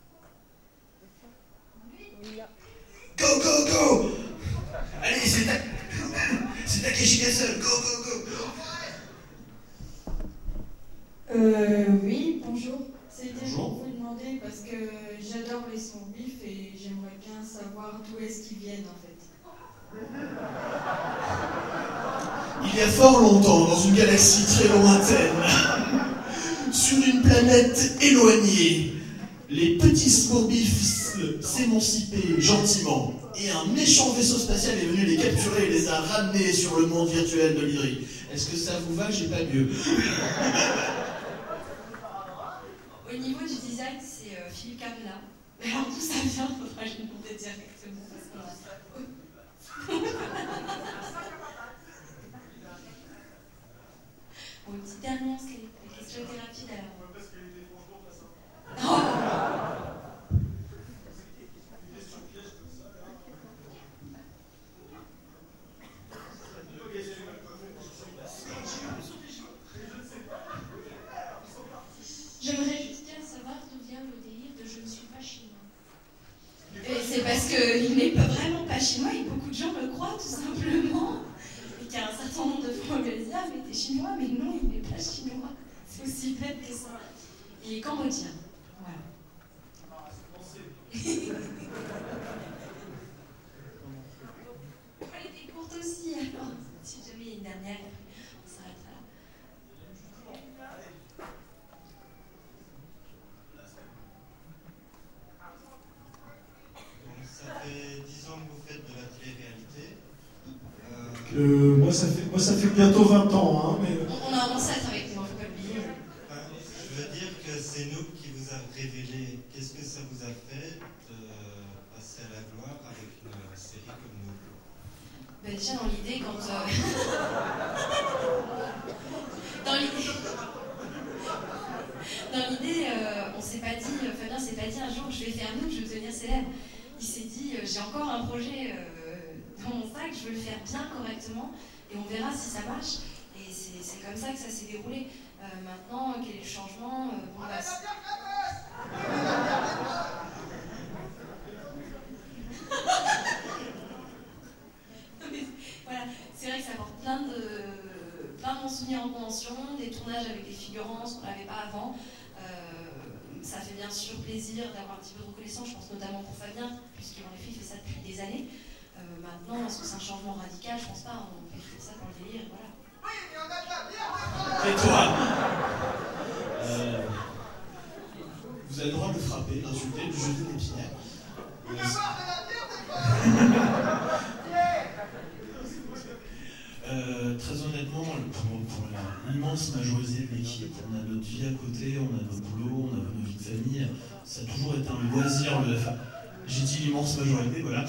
Go, go, go! Allez, c'est Takeshi Castle, go, go, go! Oui, bonjour. C'était Bonjour. pour vous demander, parce que j'adore les sons bifs et j'aimerais bien savoir d'où est-ce qu'ils viennent en fait. Il y a fort longtemps, dans une galaxie très lointaine, sur une planète éloignée, les petits scorbifs s'émancipaient gentiment et un méchant vaisseau spatial est venu les capturer et les a ramenés sur le monde virtuel de l'Hydrie. Est-ce que ça vous va? J'ai pas mieux. Au niveau du design, c'est Philippe Carmela. Alors d'où ça vient, faudra que je me demande directement. Bon, une petite dernière, c'est la question était rapide alors. J'aimerais juste bien savoir d'où vient le délire de je ne suis pas chinois. Et c'est parce qu'il n'est pas vraiment pas chinois et beaucoup de gens le croient tout simplement. Et qu'il y a un certain nombre de fois où on me dit ah mais t'es chinois, mais non, il n'est pas chinois. ça. Il est cambodgien. Voilà. Elle était courte aussi, alors si jamais il y a une dernière, on s'arrêtera là. Donc, ça fait 10 ans que vous faites de la télé-réalité. Moi, ça fait bientôt 20 ans, hein, mais... On a un ancêtre avec nous, il ne faut pas l'oublier. Je veux dire que c'est nous qui vous a révélé. Qu'est-ce que ça vous a fait de passer à la gloire avec une série comme nous? Ben déjà dans l'idée, quand... Dans l'idée, on s'est pas dit, Fabien s'est pas dit un jour je vais faire nous, je vais devenir célèbre. Il s'est dit j'ai encore un projet dans mon sac, je veux le faire bien correctement et on verra si ça marche. Et c'est comme ça que ça s'est déroulé. Maintenant, quel est le changement Voilà, c'est vrai que ça apporte plein de bons souvenirs en convention, des tournages avec des figurants, ce qu'on n'avait pas avant. Ça fait bien sûr plaisir d'avoir un petit peu de reconnaissance, je pense notamment pour Fabien, puisqu'il en effet fait ça depuis des années. Maintenant, est-ce que c'est un changement radical? Je pense pas, on fait ça dans le délire, voilà. Et toi vous avez le droit de le frapper, d'insulter, de jeter des pierres. Très honnêtement, pour l'immense majorité de l'équipe, on a notre vie à côté, on a notre boulot, on a nos vies de famille. Ça a toujours été un loisir, le FA. J'ai dit l'immense majorité, voilà.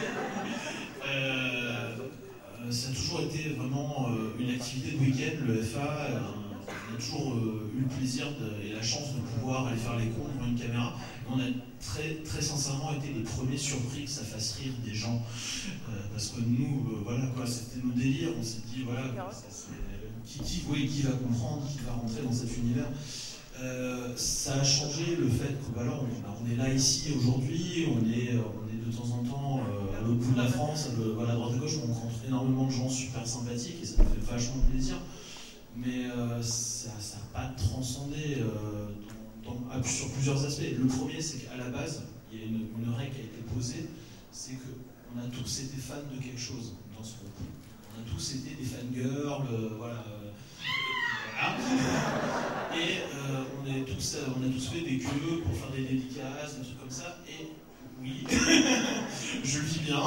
Ça a toujours été vraiment une activité de week-end, le FA. On a toujours eu le plaisir et la chance de pouvoir aller faire les cons devant une caméra. On a très sincèrement été les premiers surpris que ça fasse rire des gens. Parce que nous, voilà quoi, c'était nos délires. On s'est dit, voilà, qui va comprendre, qui va rentrer dans cet univers. Ça a changé le fait que voilà, on est là ici aujourd'hui, on est de temps en temps à l'autre bout de la France, à droite à gauche, on rencontre énormément de gens super sympathiques et ça nous fait vachement plaisir. Mais ça n'a pas transcendé sur plusieurs aspects. Le premier, c'est qu'à la base, il y a une règle qui a été posée, c'est qu'on a tous été fans de quelque chose dans ce groupe. On a tous été des fangirls, voilà. Et on a tous fait des queues pour faire des dédicaces, des trucs comme ça. Et oui, je le vis bien.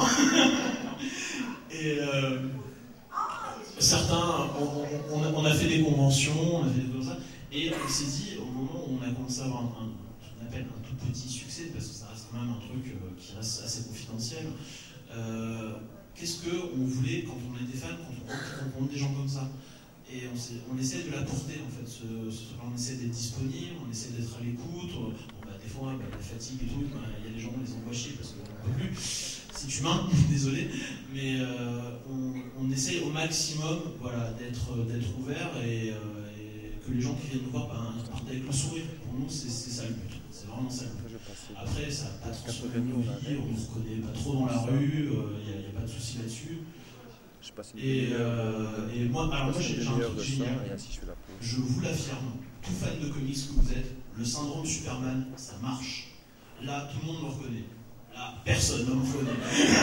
Et certains, on a fait des conventions, on a fait des trucs comme ça. Et on s'est dit, au moment où on a commencé à avoir ce qu'on appelle un tout petit succès, parce que ça reste quand même un truc qui reste assez confidentiel, qu'est-ce qu'on voulait quand on était fan, quand on rencontre des gens comme ça? Et on essaie de l'apporter en fait, on essaie d'être disponible, on essaie d'être à l'écoute. Des fois, la fatigue et tout, il y a des gens, on les envoie chier parce qu'on ne peut plus. C'est humain, désolé. Mais on essaie au maximum voilà, d'être ouvert et que les gens qui viennent nous voir partent avec le sourire. Pour nous, c'est ça le but. C'est vraiment ça le but. Après, ça n'a pas transformé nos vies, on ne se reconnaît pas trop dans la rue, il n'y a pas de souci là-dessus. Et moi, j'ai un truc génial. Je vous l'affirme, tout fan de comics que vous êtes, le syndrome Superman, ça marche. Là, tout le monde me reconnaît. Là, personne ne me reconnaît.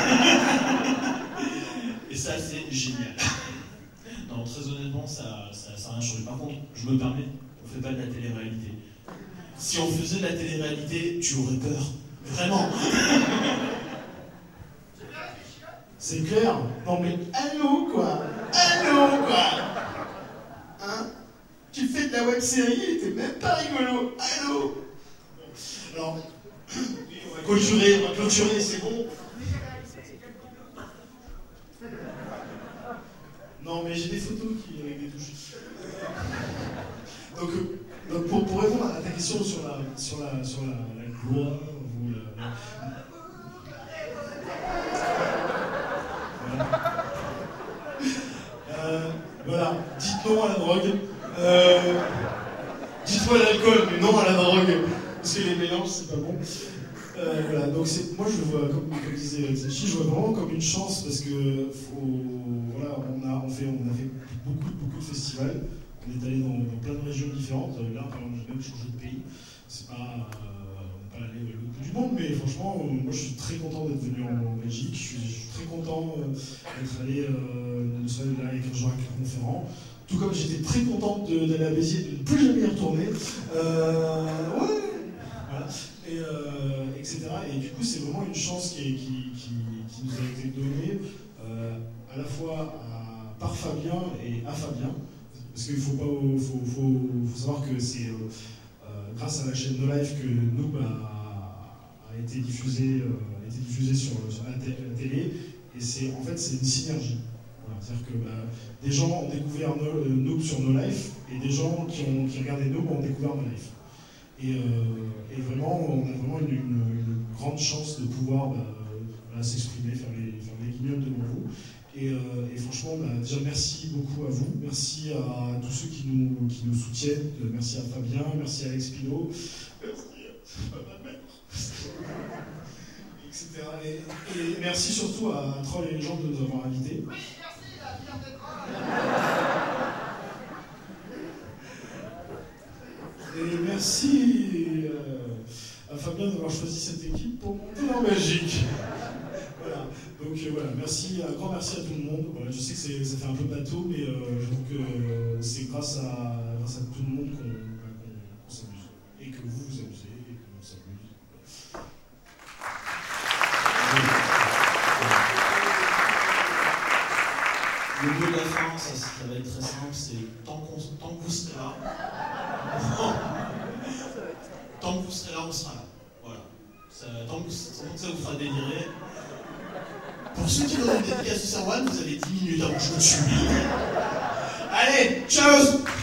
Et ça, c'est génial. Non, très honnêtement, ça n'a rien changé. Par contre, je me permets, on ne fait pas de la télé-réalité. Si on faisait de la télé-réalité, tu aurais peur. Vraiment. C'est clair. Non mais allô quoi. Hein? Tu fais de la web-série et t'es même pas rigolo. Allô. Alors, on va clôturer, c'est bon. Non mais j'ai des photos avec des touches. Donc pour répondre à ta question sur la gloire ou voilà, dites non à la drogue. Dites-moi l'alcool, mais non à la drogue. Parce que les mélanges, c'est pas bon. Voilà, donc moi je vois, comme disait Zéchi, je vois vraiment comme une chance parce que voilà, on a fait beaucoup de festivals. on est allé dans plein de régions différentes. Là, par exemple, j'ai même changé de pays. C'est pas, on n'est pas allé au bout du monde, mais franchement, moi je suis très content d'être venu en Belgique. Je suis très content d'être allé là avec Jean-Jacques Conférent. Tout comme j'étais très content d'aller à Béziers et de ne plus jamais y retourner. Ouais, voilà. Etc. Et du coup, c'est vraiment une chance qui nous a été donnée à la fois par Fabien et à Fabien. Parce qu'il faut savoir que c'est grâce à la chaîne No Life que Noob a été diffusé sur la télé. Et c'est une synergie. Voilà, c'est-à-dire que des gens ont découvert Noob sur No Life et des gens qui regardaient Noob ont découvert No Life. Et vraiment, on a vraiment une grande chance de pouvoir s'exprimer, faire les guignols devant vous. Et franchement, déjà merci beaucoup à vous, merci à tous ceux qui nous soutiennent, merci à Fabien, merci à Alex Pilot, merci à ma mère, etc. Et merci surtout à Troll et les gens de nous avoir invités. Oui, merci, la bière d'être. Et merci à Fabien d'avoir choisi cette équipe pour monter en Belgique. Voilà. Donc voilà, un grand merci à tout le monde. Voilà, je sais que ça fait un peu bateau, mais j'avoue que c'est grâce à tout le monde qu'on s'amuse. Et que vous vous amusez, et qu'on s'amuse. Le mot de la fin, ça va être très simple, c'est tant que vous serez là, tant que vous serez là, on sera là. Voilà. Tant que ça vous fera délirer. Pour ceux qui veulent une dédicace de Serwan, vous avez 10 minutes avant que je me suis mis. Allez, ciao!